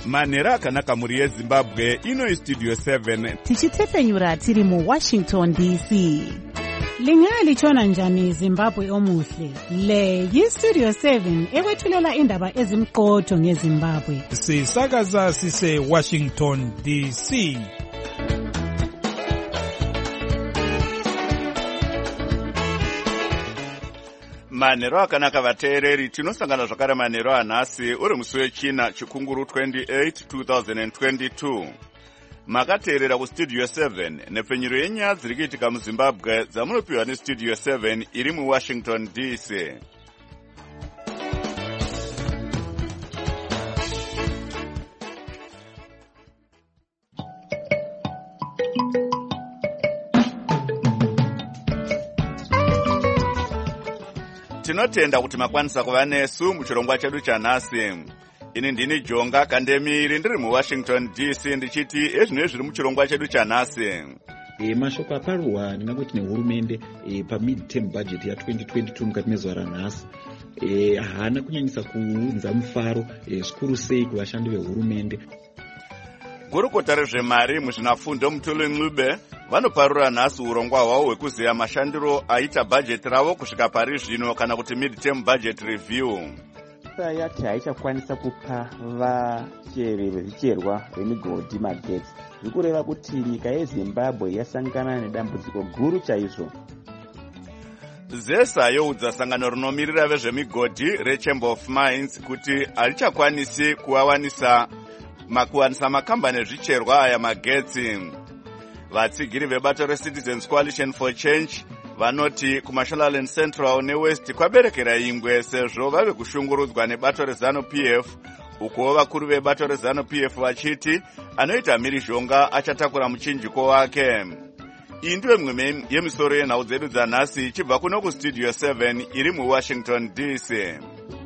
manhero akanaka mhuri yezimbabwe. Ino Studio 7 tichitefenyura tiri muWashington DC. Lingalitshona njani Zimbabwe omuhle? Le yiStudio 7 ekwethulela indaba ezimqotho ngeZimbabwe. Sisakaza sise Washington DC. manhero akanaka vateereri, tinosangana zvakare manhero anhasi uri musi wechina chikunguru 28 2022. Makateerera kuStudio 7 nepfenyuro yenyaya dziri kuitika muZimbabwe dzamunopiwa neStudio 7 iri muWashington DC. Tinotenda kuti makwanisa kuva nesu muchirongwa chedu chanhasi. Ini ndini Jonga Kandemiri ndiri muWashington DC ndichiti ezvino zviri muchirongwa chedu chanhasi. Mashoko aparwa ndinangoti nehurumende pamid-term budget ya2022 mukati mezuva ranhasi haana kunyanyisa kuunza mufaro zvikuru sei kuvashandi vehurumende. Gurukota rezvemari muzvinafundo Mutulu Ncube vanoparura nhasi urongwa hwavo hwekuziva mashandiro aita bhajeti ravo kusvika pari zvino kana kuti mid-term budget review. Yati haichakwanisa kupa vacheri vezvicherwa vemigodhi magetsi. Zvikureva kuti nyika yeZimbabwe yasangana nedambudziko guru chaizvo. ZESA youdza sangano rinomirira vezvemigodhi reChamber of Mines kuti harichakwanisi kuwanisa makambani ezvicherwa aya magetsi. Vatsigiri vebato reCitizens Coalition for Change vanoti kuMashonaland Central neWest kwaberekera ingwe sezvo vave kushungurudzwa nebato reZANU-PF, uko vakuru vebato reZANU-PF vachiti anoita mhirizhonga achatakura muchinjiko wake. Iyi ndiyo imwe yemisoro yenhau dzedu dzanhasi ichibva kuno kuStudio 7 iri muWashington DC.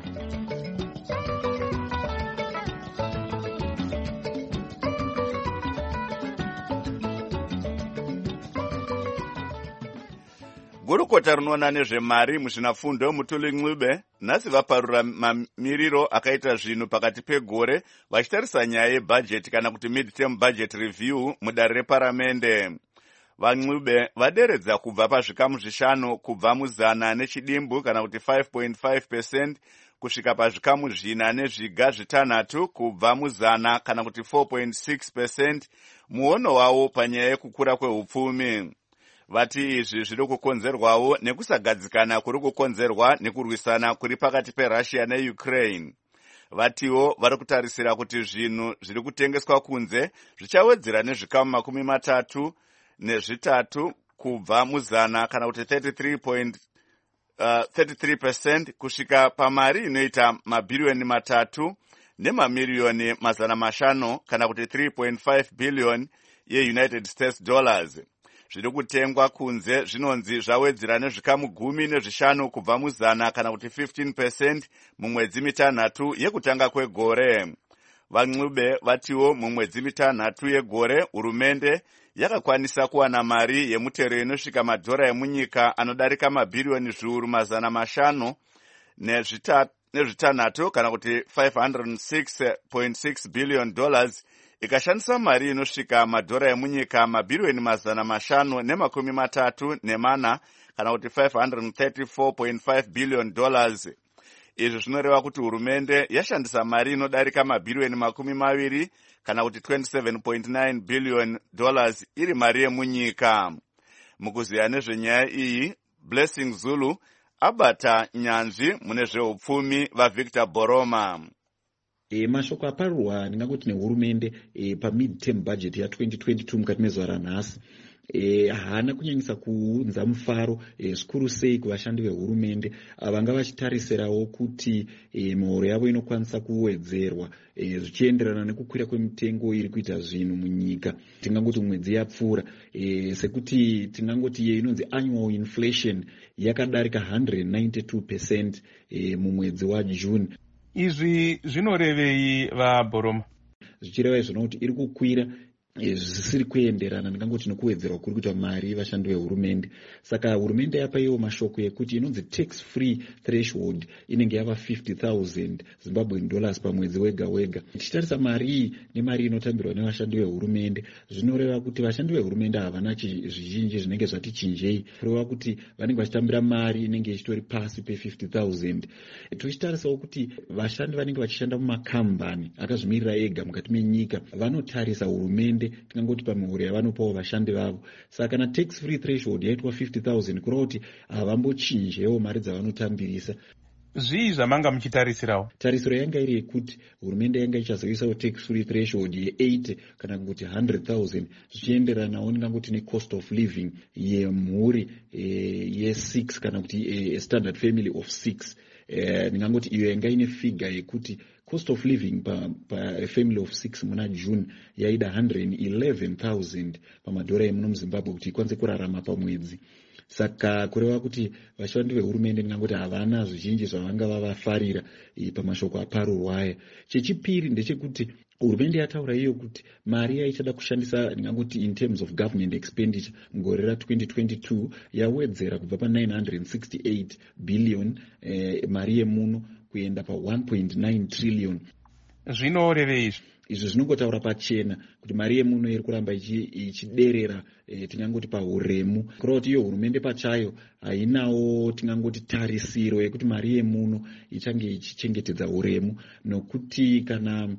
Gurukota rinoona nezvemari muzvinafundo Mutulu Ncube nhasi vaparura mamiriro akaita zvinhu pakati pegore vachitarisa nyaya yebhajeti kana kuti mid-term budget review mudare reparamende. VaNcube vaderedza kubva pazvikamu zvishanu kubva muzana nechidimbu kana kuti 5.5% kusvika pazvikamu zvina nezviga zvitanhatu kubva muzana kana kuti 4.6% muono wavo panyaya yekukura kwehupfumi. Vati izvi zviri kukonzerwawo nekusagadzikana kuri kukonzerwa nekurwisana kuri pakati peRussia neUkraine. Vatiwo vari kutarisira kuti zvinhu zviri kutengeswa kunze zvichawedzera nezvikamu 33 kubva muzana kana kuti 33% kusvika pamari inoita mabhiriyoni 3 nemamiliyoni 500 kana kuti 3.5 billion yeUnited States dollars. Zviri kutengwa kunze zvinonzi zvawedzera nezvikamu 15 kubva muzana kana kuti 15% mumwedzi mitanhatu yekutanga kwegore. VaNcube vatiwo mumwedzi mitanhatu yegore hurumende yakakwanisa kuwana mari yemutero inosvika madhora emunyika anodarika mabhiriyoni zviuru 500 nezvitanhatu kana kuti $506.6 billion ikashandisa mari inosvika madhora emunyika mabhiriyoni 534 kana kuti $534.5 billion. Izvi zvinoreva kuti hurumende yashandisa mari inodarika mabhiriyoni 20 kana kuti $27.9 billion iri mari yemunyika. Mukuziya nezvenyaya iyi, Blessing Zulu abata nyanzvi mune zveupfumi vaVictor Boroma. Mashoko aparwa ndinangoti nehurumende pamid-term budget ya2022 mukati mezuva ranhasi haana kunyanyisa kuunza mufaro zvikuru sei kuvashandi vehurumende vanga vachitarisirawo kuti mihoro yavo inokwanisa kuwedzerwa zvichienderana nekukwira kwemitengo iri kuita zvinhu munyika. Tingangoti mwedzi yapfuura sekuti tingangoti inonzi annual inflation yakadarika 192% mumwedzi waJune. Izvi zvinorevei vaBoroma? Zvichireva izvona kuti iri kukwira zvisiri kuenderana ndingangoti nekuwedzerwa kuri kuita mari vashandi vehurumende. Saka hurumende yapa iwo mashoko ekuti inonzi tax free threshold inenge yava 50,000 Zimbabwean dollars pamwedzi wega wega. Tichitarisa mari iyi nemari inotambirwa nevashandi vehurumende, zvinoreva kuti vashandi vehurumende havana zvizhinji zvinenge zvati chinjei, kureva kuti vanenge vachitambira mari inenge ichitori pasi pe50,000. Tichitarisawo kuti vashandi vanenge vachishanda mumakambani akazvimirira ega mukati menyika vanotarisa hurumende tingangoti pamihoro yavanopawo vashandi vavo. Saka kana tax free threshold yaitwa 50,000 kureva kuti havambochinjewo mari dzavanotambirisa. Zvii zvamanga muchitarisirawo? Tarisiro yanga iri yekuti hurumende yanga ichazoisawo tax free threshold ye80 kana kuti 100,000 zvichienderanawo ndingangoti necost of living yemhuri ye6 kana kuti standard family of 6. Ndingangoti iyo yanga ine figure yekuti cost of living pa family of 6 muna June yaida 111,000 pamadhora emuno muZimbabwe kuti ikwanise kurarama pamwedzi. Saka kureva kuti vashandi vehurumende ndingangoti havana zvizhinji zvavanga vavafarira pamashoko aparurwa aya. Chechipiri ndechekuti hurumende yataura iyo kuti mari yaichada kushandisa ndingangoti in terms of government expenditure mugore ra2022 yawedzera kubva pa968 billion mari yemuno kuenda pa1.9 trillion. Zvinoreve izvi zvinongotaura pachena kuti mari yemuno iri kuramba ichiderera tingangoti pahuremu, kureva kuti iyo hurumende pachayo hainawo tingangoti tarisiro yekuti mari yemuno ichange ichichengetedza huremu, nokuti kana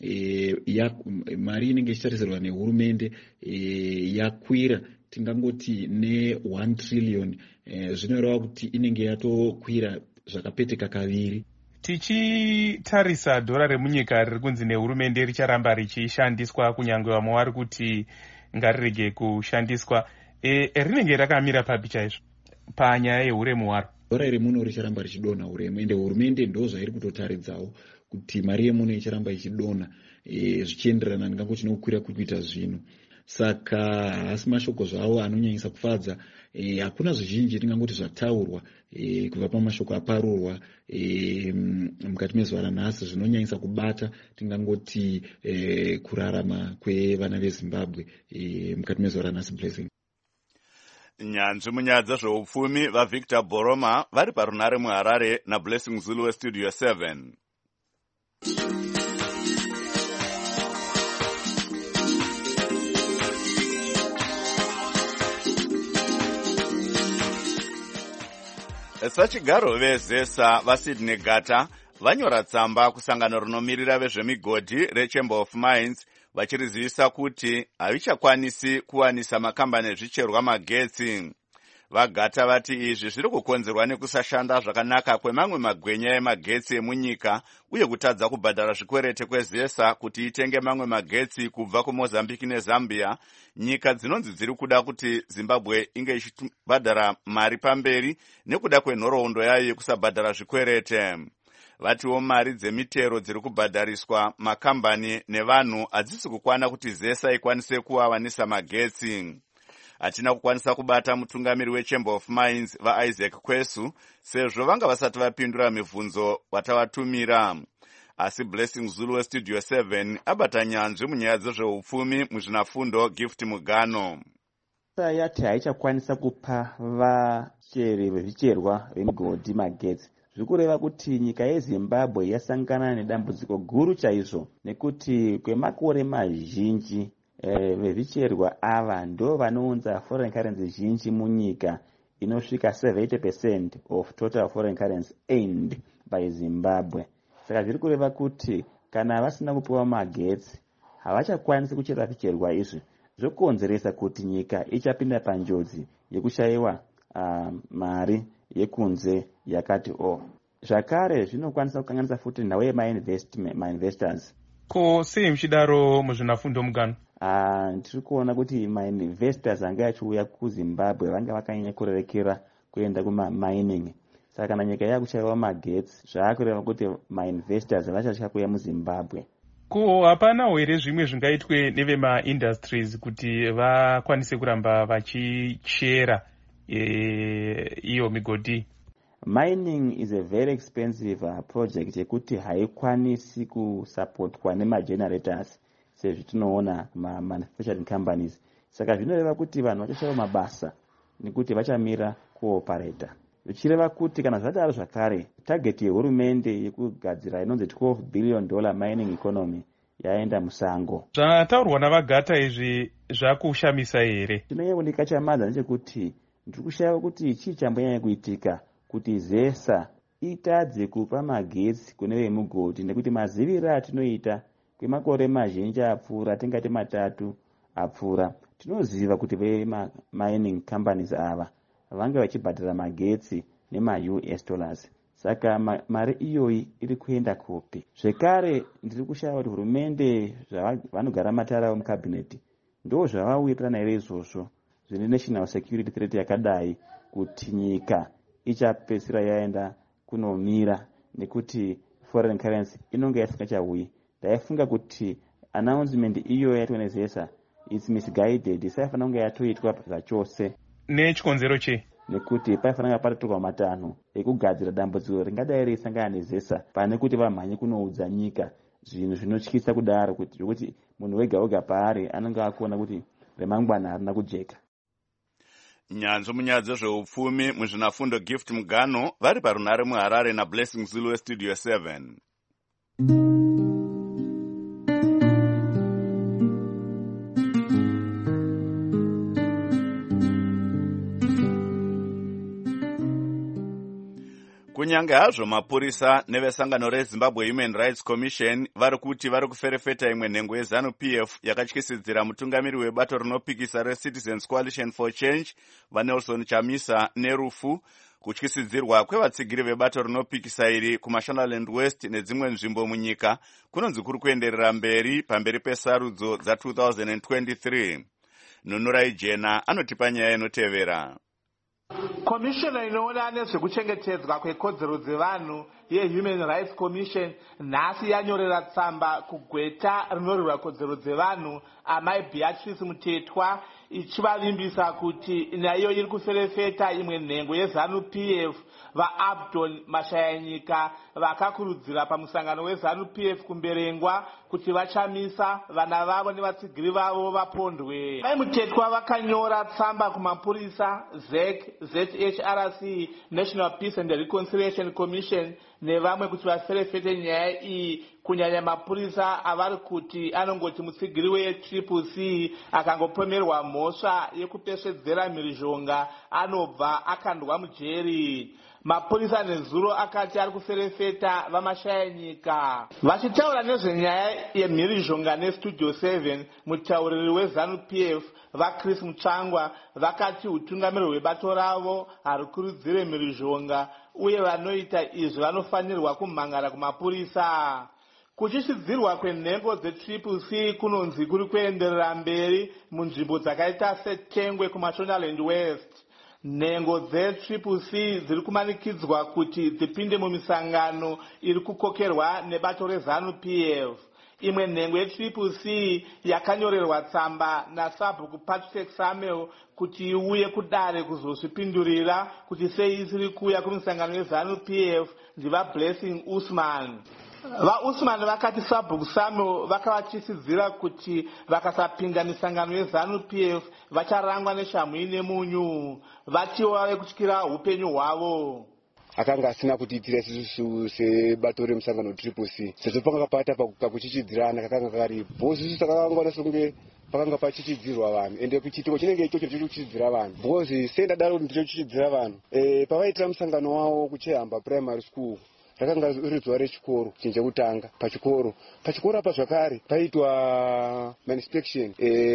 mari inenge ichitarisirwa nehurumende yakwira tingangoti ne1 trillion, zvinoreva kuti inenge yatokwira zvakapeteka kaviri. Tichitarisa dhora remunyika riri kunzi nehurumende richaramba richishandiswa kunyange vamwe vari kuti ngarirege kushandiswa, rinenge rakamira papi chaizvo panyaya yehuremu hwaro? Dhora remuno richaramba richidonha huremu, ende hurumende ndo zvairi kutotaridzawo kuti mari yemuno ichiramba ichidonha zvichienderana ndingangoti nokukwira kuri kuita zvino. Saka hasi mashoko zvavo anonyanyisa kufadza. Hakuna zvizhinji tingangoti zvataurwa kubva pamashoko aparurwa mukati mezuva ranhasi zvinonyanyisa kubata tingangoti kurarama kwevana veZimbabwe mukati mezuva ranhasi. Blessing. Nyanzvi munyaya dzezveupfumi vaVictor Boroma vari parunare muHarare naBlessing Zulu weStudio 7. Sachigaro vezesa vaSydney Gata vanyora tsamba kusangano rinomiririra vezvemigodhi reChamber of Mines vachirizivisa kuti havichakwanisi kuwanisa makambani ezvicherwa magetsi. VaGata vati izvi zviri kukonzerwa nekusashanda zvakanaka kwemamwe magwenya emagetsi emunyika uye kutadza kubhadhara zvikwerete kwezesa kuti itenge mamwe magetsi kubva kuMozambique neZambia, nyika dzinonzi dziri kuda kuti Zimbabwe inge ichibhadhara mari pamberi nekuda kwenhoroondo yayo yekusabhadhara zvikwerete. Vatiwo mari dzemitero dziri kubhadhariswa makambani nevanhu hadzisi kukwana kuti zesa ikwanise kuwawanisa magetsi. Hatina kukwanisa kubata mutungamiri weChamber of Mines vaIsaac Kwesu sezvo vanga vasati vapindura mibvunzo watavatumira. Asi Blessing Zulu weStudio 7 abata nyanzvi munyaya dzezveupfumi muzvinafundo Gift Mugano. Yati haichakwanisa kupa vacheri vezvicherwa vemigodhi magetsi. Zvikureva kuti nyika yeZimbabwe yasangana nedambudziko guru chaizvo, nekuti kwemakore mazhinji vezvicherwa ava ndo vanounza foreign currency zhinji munyika, inosvika 70% of total foreign currency earned by Zimbabwe. Saka zviri kureva kuti kana vasina kupiwa magetsi havachakwanisi kuchera zvicherwa izvi, zvokonzeresa kuti nyika ichapinda panjodzi yekushayiwa mari yekunze yakati zvakare zvinokwanisa kukanganisa futi nhau yemainvestors. Ko sei muchidaro muzvinafundo Mugano? Tiri kuona kuti mainvestors anga achiuya kuZimbabwe vanga vakanyanya kurerekera kuenda kumamining. Saka kana nyika yakushayiwa magetsi zvaakureva kuti mainvestors vachasha kuuya muZimbabwe. Ko hapanawo here zvimwe zvingaitwe nevemaindustries kuti vakwanise kuramba vachichera iyo migodhi? Mining is a very expensive project yekuti haikwanisi kusupportwa nemagenerators. sezvitinoona manufacturing companies. Saka zvinoreva kuti vanhu vachashaya mabasa nekuti vachamira kuoparata. Zvichireva kuti kana zvadaro zvakare, target yehurumende yekugadzira inonzi $12 billion mining economy yaenda musango. Zvataurwa naVagata izvi zvakushamisa here? Chinooneka chamadza ndechekuti ndiri kushaya kuti chii chambonyanya kuitika kuti ZESA itadze kupa magetsi kune vemugodhi, nekuti maziviro atinoita kwemakore mazhinji apfuura, tingati 3 apfuura, tinoziva kuti mining companies ava vange vachibhadhara magetsi nema-US dollars. Saka mari iyoyi iri kuenda kupi? Zvekare ndiri kushaya kuti hurumende vanogara matara mukabineti ndo zvavawirirana here izvozvo zvine national security threat yakadai kuti nyika ichapedzisira yaenda kunomira nekuti foreign currency inonge yasingachaui. Ndaifunga kuti announcement iyo yaitwa ZESA is misguided, isaifanira kunge yatoitwa zvachose. Nechikonzero chii? Nekuti paifanira patotorwa matanho ekugadzira dambudziko ringadai reisangana neZESA pane kuti vamhanye kunoudza nyika zvinhu zvinotyisa kudaro, kuti munhu wega wega paari anenge akuona kuti remangwana harina kujeka. Nyanzvi munyaya dzezveupfumi muzvinafundo Gift Mugano vari parunhare muHarare naBlessing Zulu weStudio 7. Kunyange hazvo mapurisa nevesangano reZimbabwe Human Rights Commission vari kuti vari kuferefeta imwe nhengo yeZANU-PF yakatyisidzira mutungamiri webato rinopikisa reCitizens Coalition for Change vaNelson Chamisa nerufu, kutyisidzirwa kwevatsigiri vebato rinopikisa iri kuMashonaland West nedzimwe nzvimbo munyika kunonzi kuri kuenderera mberi pamberi pesarudzo dza2023. Nunurai Jena anotipa nyaya inotevera. Komishona inoona nezvekuchengetedzwa kwekodzero dzevanhu yeHuman Rights Commission nhasi yanyorera tsamba kugweta rinorwira kodzero dzevanhu amai Beatrice Mutetwa ichivavimbisa kuti naiyo iri kuferefeta imwe nhengo yeZANU-PF vaAbdon Mashayanyika vakakurudzira pamusangano weZANU-PF kumberengwa kuti vachamisa vana vavo nevatsigiri vavo vapondwe. Mai Mutetwa vakanyora tsamba kumapurisa, ZEC, ZHRC, National Peace and Reconciliation Commission nevamwe kuti vaferefete nyaya iyi, kunyanya mapurisa avari kuti anongoti mutsigiri weCCC akangopomerwa mhosva yekupesvedzera mhirizhonga anobva akandwa mujeri. Mapurisa nezuro akati ari kuferefeta vamashayanyika. Vachitaura nezvenyaya yemhirizhonga neStudio 7, mutauriri weZANU-PF vaChris Mutsvangwa vakati utungamiri hwebato ravo harikurudzire mhirizhonga uye vanoita izvi vanofanirwa kumhangara kumapurisa. Kuchisidzirwa kwenhengo dzeCCC kunonzi kuri kuenderera mberi munzvimbo dzakaita seTengwe kuMashonaland West. Nhengo dzeCCC dziri kumanikidzwa kuti dzipinde mumisangano iri kukokerwa nebato reZANU-PF. Imwe nhengo yeCCC yakanyorerwa tsamba naSabhuku Patrick Samuel kuti iuye kudare kuzozvipindurira kuti sei isiri kuuya kumisangano yeZANU-PF ndivaBlessing Usman. VaUsman vakati Sabhuku Samuel vakavachisidzira kuti vakasapinda misangano yeZANU-PF vacharangwa neshamhu nemunyu, vatiwo vave kutyira upenyu hwavo. Akanga asina kutiitira isusu sebato remusangano CCC sezvo panga pata pakuchichidzirana kakanga karipo isusu takangwana songe pakanga pachichidzirwa vanhu ende kuchitiko chinenge ichocho chiri kuchidzidzira vanhu because sendadaro ndiro chichidzira vanhu pavaitira musangano wavo kuchehamba primary school rakanga riri zuva rechikoro chinhu chekutanga pachikoro apa zvakare paitwa inspection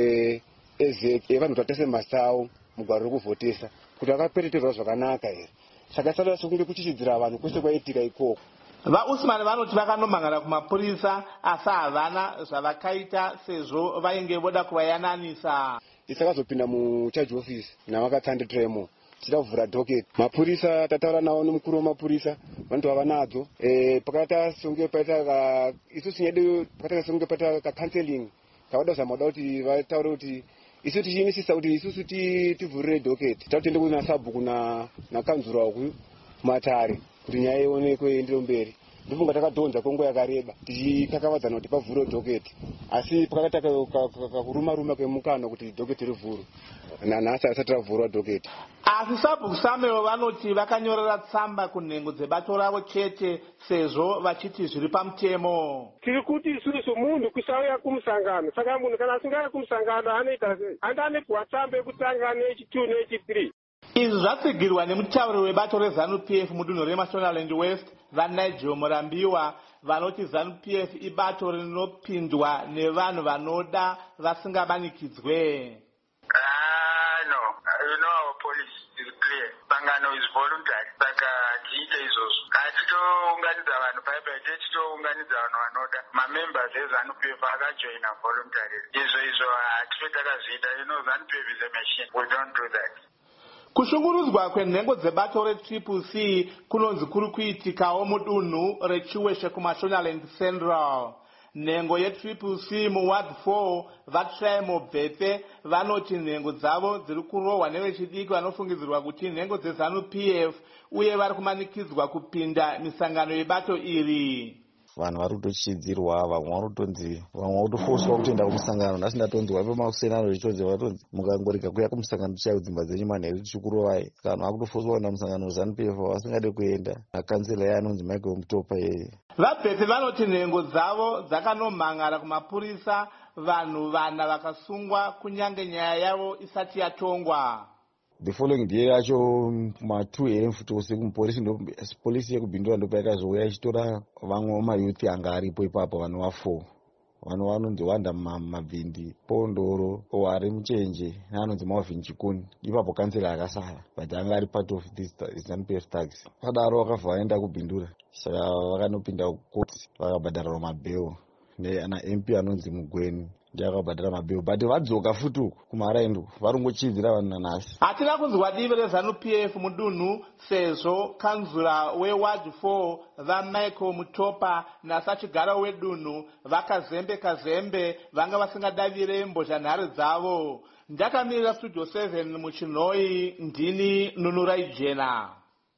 evanhu tatese masawo mugwaro rekuvhotesa kuti akapereterwa zvakanaka here. Saka sala sokunge kuchichidzira vanhu kwese kwaitika ikoko. VaUsman vanoti vakanomhangara kumapurisa asi havana zvavakaita sezvo vainge voda kuvayananisa. Tisakazopinda mucharge office navakatsanditsiremo tichida kuvhura docket. Mapurisa tataura nawo nomukuru wemapurisa vantu havanadzo. Pakata songe paita isusu nyedu pakata songe paita counseling kavada kuzama kuda kuti vataure kuti isu tichiimisisa kuti isusu tivhurire docket tautende kuna Sabhuku nakanzura uku matare kuti nyaya ionekwe iendere mberi. ndofunga takadhonza kwenguva yakareba tichikakavadzana kuti pavhurwe dhoketi, asi pakata kakuruma kwemukana kuti dhoketi rivhurwe. Nanhasi asati ravhurwa dhoketi. Asi sabhuku samuel vanoti vakanyorera tsamba kunhengo dzebato ravo chete sezvo vachiti zviri pamutemo. Tiri kuti isusu munhu kusauya kumusangano, saka munhu kana asingauya kumusangano anoita sei? Anganipwa tsamba yekutanga nechi2 nechi3. Izvi zvatsigirwa nemutauri webato reZANU-PF mudunhu reMashonaland West vaNigel Murambiwa vanoti ZANU-PF ibato rinopindwa nevanhu vanoda vasingamanikidzwe. No, our policy is clear. Sangano is voluntary. Saka tiite izvozvo. Hatitounganidza vanhu paipai, tichitounganidza vanhu vanoda. Mamembers eZANU-PF akajoina voluntary. Izvo hatife takazviita. ZANU-PF is a machine. We don't do that. Kushungurudzwa kwenhengo dzebato reCCC kunonzi kuri kuitikawo mudunhu reChiweshe kuMashonaland Central. Nhengo yeCCC muward 4 vaTrai Mobvepe vanoti nhengo dzavo dziri kurohwa nevechidiki vanofungidzirwa kuti nhengo dzeZANU-PF uye vari kumanikidzwa kupinda misangano yebato iri. Vanhu vari kutochidzirwa, vamwe vari kutonzi, vamwe vari kutofoswa kutoenda kumusangano. Nhasi ndatonzwa pemakusenano zvichonzi vatonzi mukangorega kuya kumusangano tichaya kudzimba dzenyu manheru tichikurovai. Saka vanhu vari kutofoswa kuenda kumusangano weZANU-PF vasingade kuenda. Akansela iye anonzi Michael Mutopa yeye. Vabvepe vanoti nhengo dzavo dzakanomhangara kumapurisa, vanhu vana vakasungwa kunyange nyaya yavo isati yatongwa. The following day yacho ma2 AM futi usiku polisi yekubhindura ndopa yakazouya ichitora vamwe mayuthi anga aripo ipapo vanhu va4. Vanhu vanonzi Wanda Mabvindi, Pondoro, Owari Muchenje neanonzi Marvin Chikuni. Ipapo kansela akasara, but anga ari part of this ZANU-PF tax. Padaro vakabva vaenda kubhindura, saka vakanopinda kukoti vakabhadharwa mabheo neana MP anonzi Mugweni. Ndakabhadhara mabheo, but vadzoka futi uku kumaraini varongochidzira vanhu nanhasi. Hatina kunzwa divi reZANU-PF mudunhu sezvo kanzura weward 4 vaMichael Mutopa nasachigaro wedunhu vakazembe vanga vasingadavire mbozhanhare dzavo. Ndakamirira Studio 7 muChinoi, ndini Nunurai Jena.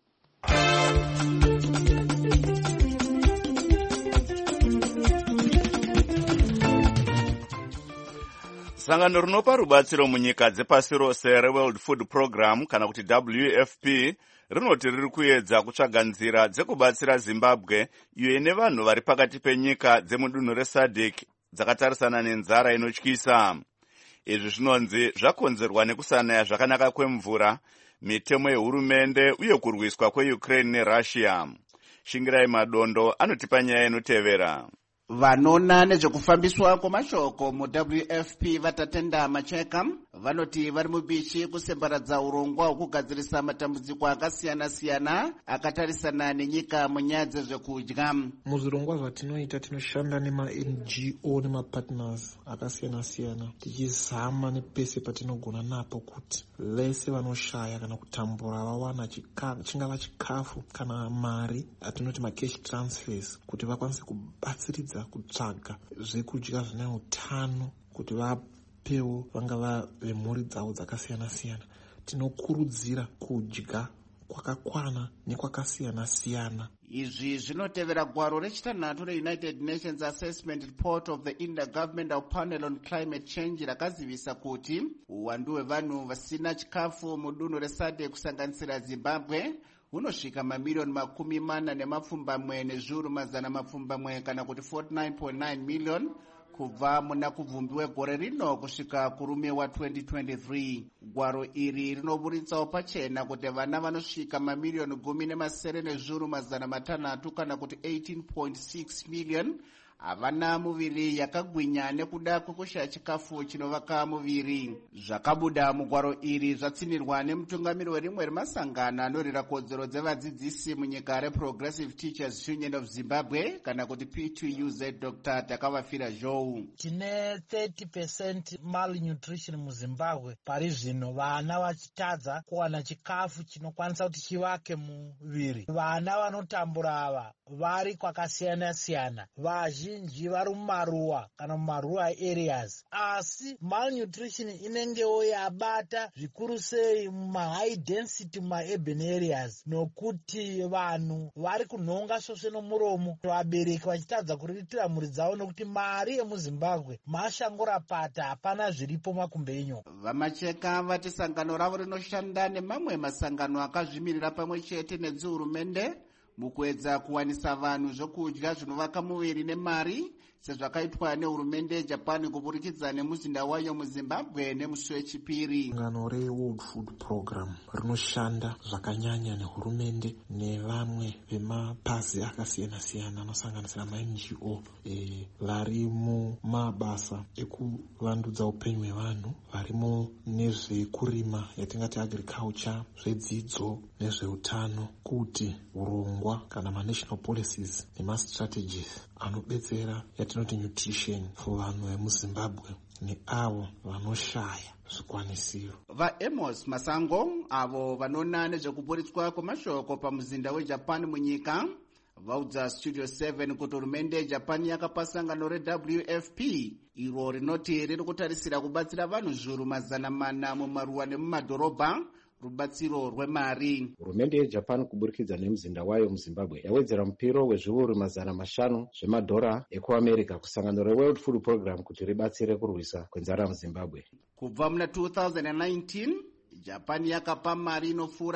Sangano rinopa rubatsiro munyika dzepasi rose reWorld Food Program kana kuti WFP rinoti riri kuedza kutsvaga nzira dzekubatsira Zimbabwe iyo ine vanhu vari pakati penyika dzemudunhu reSADC dzakatarisana nenzara inotyisa. Izvi zvinonzi zvakonzerwa nekusanaya zvakanaka kwemvura, mitemo yehurumende uye kurwiswa kweUkraine neRussia. Shingirai Madondo anotipa nyaya inotevera. Vanona nezvekufambiswa kwemashoko muWFP vatatenda Macheka vanoti vari mubishi kusembaradza urongwa hwekugadzirisa matambudziko akasiyana-siyana akatarisana nenyika munyaya dzezvekudya. Muzvirongwa zvatinoita tinoshanda nema-NGO nemapartners akasiyana-siyana tichizama nepese patinogona napo kuti vese vanoshaya kana kutambura vawana chingava chikafu kana mari atinoti macash transfers kuti vakwanise kubatsiridza kutsvaga zvekudya zvine utano kuti vapewo vangava vemhuri dzavo dzakasiyana-siyana. Tinokurudzira kudya kwakakwana nekwakasiyana-siyana. Izvi zvinotevera gwaro rechitanhatu reUnited Nations Assessment Report of the Intergovernmental Panel on Climate Change rakazivisa kuti uwandu hwevanhu vasina chikafu mudunhu reSADC kusanganisira Zimbabwe hunosvika mamiliyoni 40 nezviuru mazana 100 kana kuti 49.9 million kubva muna kubvumbi wegore rino kusvika kurume wa2023. Gwaro iri rinoburitsawo pachena kuti vana vanosvika mamiliyoni 10 nezviuru mazana 6 kana kuti 18.6 million havana muviri yakagwinya nekuda kwekushaya chikafu chinovaka muviri. Zvakabuda mugwaro iri zvatsinirwa nemutungamiri werimwe remasangano anorwira kodzero dzevadzidzisi munyika reProgressive Teachers Union of Zimbabwe kana kuti P2UZ. Dr. Takavafira Zhou: tine 30% malnutrition muZimbabwe pari zvino, vana vachitadza kuwana chikafu chinokwanisa kuti chivake muviri. Vana vanotambura ava vari kwakasiyana-siyana. Vazhinji vazhinji vari mumaruwa kana mumaruwa areas, asi malnutrition inengewo yabata zvikuru sei mumahigh density mumaurban areas, nokuti vanhu vari kunhonga svosve nomuromo, vabereki vachitadza kuriritira mhuri dzavo nokuti mari yemuzimbabwe mashangorapata, hapana zviripo makumbenyu. Vamacheka vati sangano ravo rinoshanda nemamwe masangano akazvimirira pamwe chete nedzihurumende mukuedza kuwanisa vanhu zvokudya zvinovaka muviri nemari, sezvakaitwa nehurumende yeJapan kuburikidza nemuzinda wayo muZimbabwe nemusi wechipiri. Sangano reWorld Food Program rinoshanda zvakanyanya nehurumende nevamwe vemapazi akasiyana-siyana anosanganisira ma-NGO vari mumabasa ekuvandudza upenyu hwevanhu, varimo nezvekurima yatingati agriculture, zvedzidzo nezveutano, kuti urongwa kana ma-national policies nema-strategies anobetsera yatinoti nutrition for vanhu vemuZimbabwe neavo vanoshaya zvikwanisiro. VaAmos Masango, avo vanona nezvekuburitswa kwemashoko pamuzinda weJapan munyika, vaudza Studio 7 kuti hurumende yeJapan yakapa sangano reWFP iro rinoti riri kutarisira kubatsira vanhu zviuru 400 mumaruwa nemumadhorobha rubatsiro rwemari. Hurumende yeJapan kuburikidza nemuzinda wayo muZimbabwe yawedzera mupiro wezviuru 500 zvemadhora ekuAmerica kusangano reWorld Food Program kuti ribatsire kurwisa kwenzara muZimbabwe. Kubva muna 2019 Japan yakapa mari inopfuura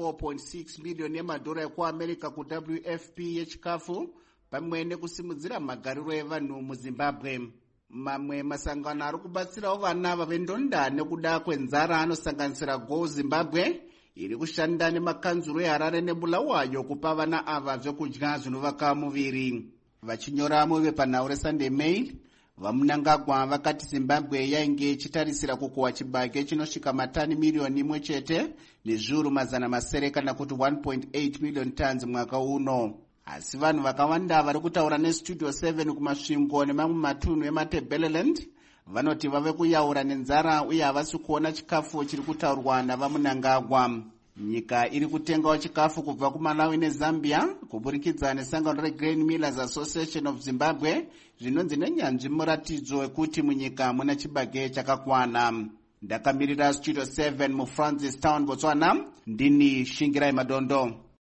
24.6 miliyoni yemadhora ekuAmerica kuWFP yechikafu pamwe nekusimudzira magariro evanhu muZimbabwe. Mamwe masangano ari kubatsirawo vana vavendonda nekuda kwenzara anosanganisira Go Zimbabwe iri kushanda nemakanzuro eHarare neBulawayo kupa vana ava zvekudya zvinovaka muviri. Vachinyora muvepanhau reSunday Mail, vamunangagwa vakati Zimbabwe yainge ichitarisira kukohwa chibage chinosvika matani miliyoni 1 chete nezviuru 700 kana kuti 1.8 million tons mwaka uno. Asi vanhu vakawanda vari kutaura neStudio 7 kumasvingo nemamwe matunhu eMatabeleland vanoti vave kuyaura nenzara uye havasi kuona chikafu chiri kutaurwa navamunangagwa. Nyika iri kutengawo chikafu kubva kuMalawi neZambia kuburikidza nesangano reGrain Millers Association of Zimbabwe zvinonzi nenyanzvi muratidzo wekuti munyika muna chibage chakakwana. Ndakamirira Studio 7 muFrancis Town, Botswana, ndini Shingirai Madondo.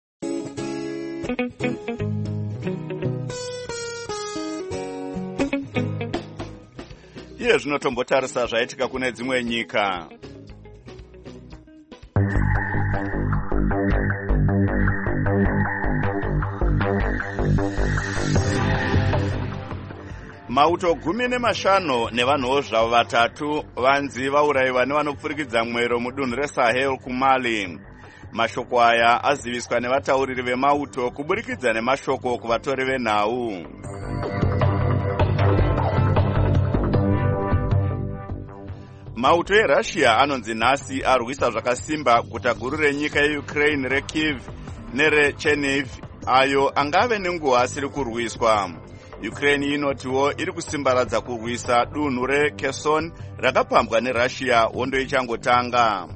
Iye zvinotombotarisa zvaitika kune dzimwe nyika. Mauto 15 nevanhuwo zvavo 3 vanzi vaurayiwa nevanopfurikidza mwero mudunhu reSahel kuMali. Mashoko aya aziviswa nevatauriri vemauto kuburikidza nemashoko kuvatori venhau. Mauto eRussia anonzi nhasi arwisa zvakasimba guta guru renyika yeUkraine reKyiv nereCherniv ayo angave nenguva asiri kurwiswa. Ukraine inotiwo iri kusimbaradza kurwisa dunhu reKherson rakapambwa neRussia hondo ichangotanga.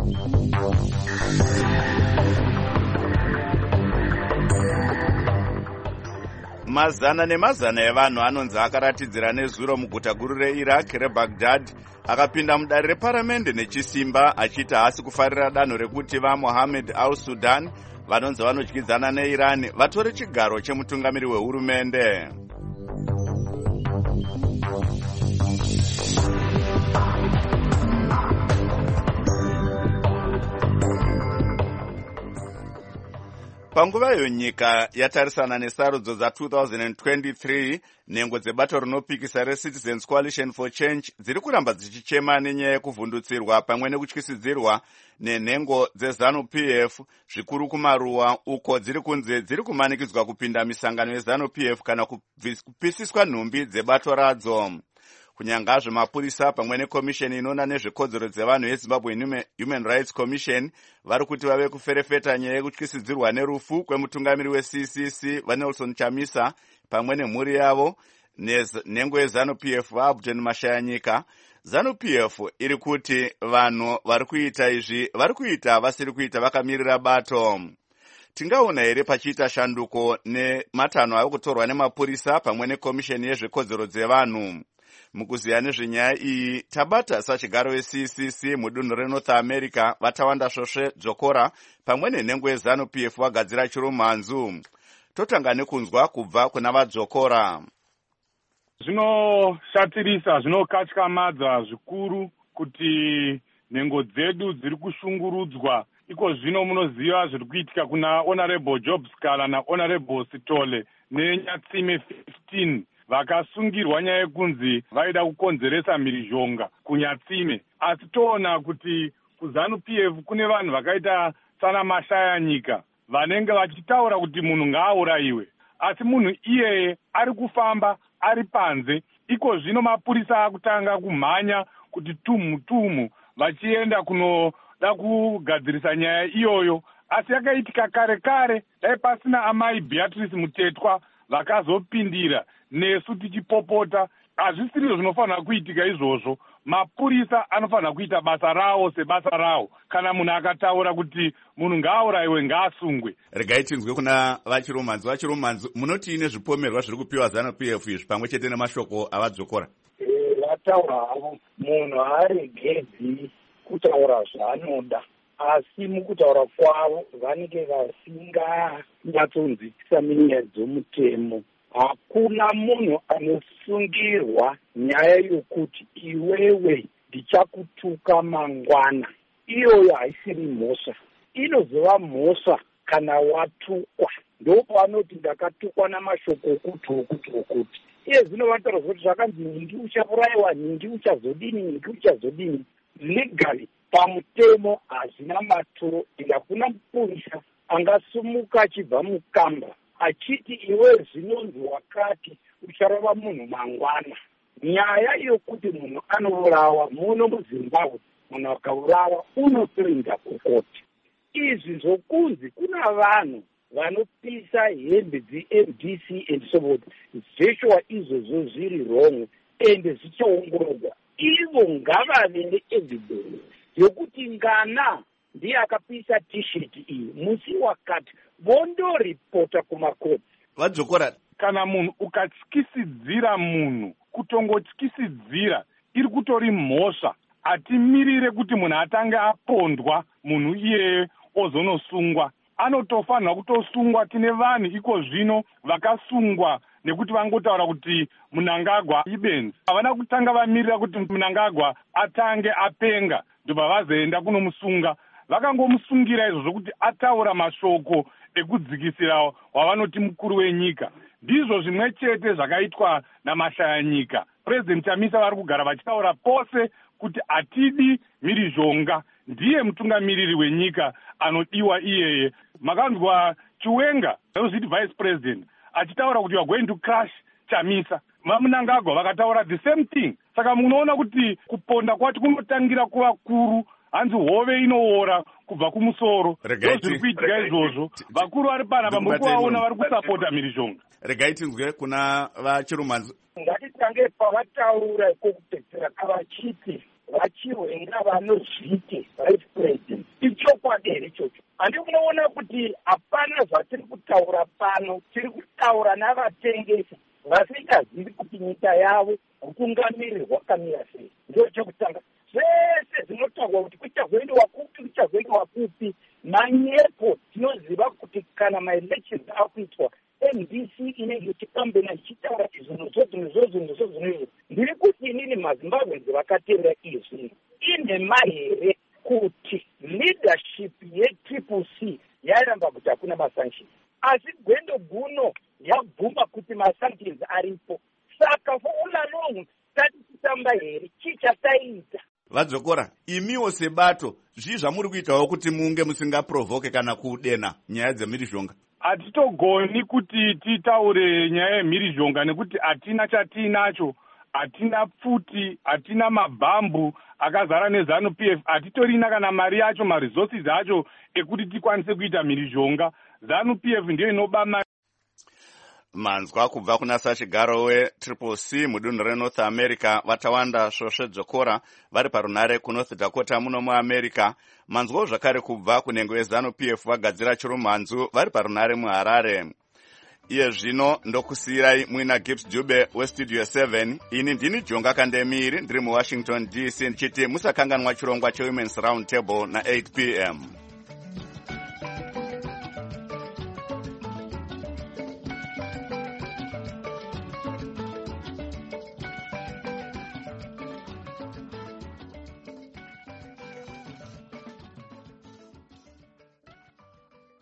Mazana nemazana evanhu anonzi akaratidzira nezuro muguta guru reIraq reBaghdad akapinda mudare reparamende nechisimba achiti haasi kufarira danho rekuti vaMohammed al-Sudan vanonzi vanodyidzana neIran vatore chigaro chemutungamiri wehurumende. Panguvayo nyika yatarisana nesarudzo za2023, nhengo dzebato rinopikisa reCitizens Coalition for Change dziri kuramba dzichichema nenyaya yekuvhundutsirwa pamwe nekutyisidzirwa nenhengo dzeZANU-PF zvikuru kumaruwa uko dziri kunze dziri kumanikidzwa kupinda misangano yeZANU-PF kana kupisiswa nhumbi dzebato radzo. Kunyangazve mapurisa pamwe nekomisheni inoona nezvekodzero dzevanhu yeZimbabwe Human Rights Commission vari kuti vave kuferefeta nyaya yekutyisidzirwa nerufu kwemutungamiri weCCC vaNelson Chamisa pamwe nemhuri yavo nenhengo yeZANU-PF vaAbden Mashayanyika. ZANU-PF iri kuti vanhu vari kuita izvi vari kuita vasiri kuita vakamirira bato. tingaona here pachiita shanduko nematanho ari kutorwa nemapurisa pamwe nekomisheni yezvekodzero dzevanhu? Mukuziya nezvenyaya iyi tabata sachigaro weCCC mudunhu reNorth America Vatawanda Svosve Dzokora pamwe nenhengo yeZANU-PF wagadzira chirumanzu. Totanga nekunzwa kubva kuna vaDzokora. Zvinoshatirisa, zvinokatyamadza zvikuru kuti nhengo dzedu dziri kushungurudzwa. Iko zvino munoziva zviri kuitika kuna Honorable Job Skala naHonorable Sitole neNyatsime 15 vakasungirwa nyaya yekunzi vaida kukonzeresa mhirizhonga kuNyatsime. Asi toona kuti kuZANU-PF kune vanhu vakaita sana Mashayanyika vanenge vachitaura kuti munhu ngaaurayiwe, asi munhu iyeye ari kufamba ari panze. Iko zvino mapurisa akutanga kumhanya kuti tumu vachienda kunoda kugadzirisa nyaya iyoyo, asi yakaitika kare dai pasina amai Beatrice Mutetwa vakazopindira nesu tichipopota. Hazvisiri zvinofanira kuitika izvozvo. Mapurisa anofanira kuita basa rawo sebasa rawo. Kana munhu akataura kuti munhu ngaaurayiwe ngaasungwe. Regai tinzwe kuna vachirumanzu. Munoti ine zvipomerwa zviri kupiwa ZANU-PF izvi pamwe chete nemashoko avaDzokora? Vataura havo munhu haaregedzi kutaura zvaanoda, asi mukutaura kwavo vanenge vasinganyatsonzwisisa nenyaya dzomutemo. Hakuna munhu anosungirwa nyaya yokuti iwewe ndichakutuka mangwana. Iyoyo haisiri mhosva. Inozova mhosva kana watukwa. Ndopavanoti ndakatukwa namashoko okuti. Iye zvino vanotaura kuti zvakanzi nyingi uchaurayiwa, nyingi uchazodini. Legally pamutemo hazvina maturo. Hakuna mupurisa angasumuka achibva mukamba achiti iwe zvinonzi wakati ucharova munhu mangwana. Nyaya yokuti munhu anourawa muno muZimbabwe, munhu akaurawa unotoenda kukoti. Izvi zvokunzi kuna vanhu vanopisa hembe dzeMDC and so forth, zveshuwa izvozvo zviri wrong ende zvichaongororwa. Ivo ngavave neevidence yokuti Ngana ndiye akapisa t-shirt iyi musi wakati, vondoripota kumakoti. VaDzokora, kana munhu ukatyisidzira munhu, kutongotyisidzira iri kutori mhosva. Atimirire kuti munhu atange apondwa munhu iyeye ozonosungwa. Anotofanira kutosungwa. Tine vanhu iko zvino vakasungwa nekuti vangotaura kuti Mnangagwa ibenzi. Havana kutanga vamirira kuti Mnangagwa atange apenga ndobva vazoenda kunomusunga. Vakangomusungira izvozvo kuti ataura mashoko ekudzikisira wavanoti mukuru wenyika. Ndizvo zvimwe chete zvakaitwa naMashayanyika. President Chamisa vari kugara vachitaura pose kuti atidi mhirizhonga. Ndiye mutungamiriri wenyika anodiwa iyeye. Makanzwa Chiwenga, Opposite Vice President, achitaura kuti you are going to crush Chamisa. Mnangagwa vakataura the same thing. Saka munoona kuti kuponda kwacho kunotangira kuvakuru. Hanzi hove inoora kubva kumusoro. Zviri kuitika izvozvo. Vakuru vari panapa muri kuvaona vari kusapota mhirizhonga. Regai tinzwe kuna vachirumanzu. Ngatitange pavataura ikokupedzera kavachiti vachirwenga vanozviti vice president. Ichokwadi here ichocho. Handi munoona kuti hapana zvatiri kutaura pano. Tiri kutaura navatengesi vasingazivi kuti nyika yavo utungamiriri hwakamira sei. Ndo chekutanga. Zvese zvinotaurwa kuti kuchazoendwa kupi manyepo tinoziva kuti kana maelections akuitwa MDC inenge ichipambena ichitaura izvozvo. Ndiri kuti inini maZimbabwenzi vakatevera izvi inema here kuti leadership yeTCC yairamba kuti hakuna masanctions, asi gwendo guno yabvuma kuti masanctions aripo. Saka for all along tatisamba here chichataita. VaDzokora, imiwo sebato zvii zvamuri kuitawo kuti munge musingaprovoke kana kudena nyaya dzemhirizhonga? Hatitogoni kuti titaure nyaya yemhirizhonga nekuti hatina chatinacho. Hatina pfuti, hatina mabhambu akazara neZANU-PF, hatitorina kana mari yacho, maresources acho ekuti tikwanise kuita mhirizhonga. ZANU-PF ndiyo inoba mari. manzwa kubva kuna sachigaro wetriple C mudunhu renorth america vatawanda svosvedzokora vari parunhare kunorth dakota muno muamerica. Manzwawo zvakare kubva kunhengo yezanu PF vagadzira chirumhanzu vari parunhare muharare. Iye zvino ndokusiyirai muina Gibbs Dube westudio 7. Ini ndini Jonga Kandemiri ndiri muWashington DC ndichiti musakanganwa chirongwa cheWomen's Round Table na 8 p.m.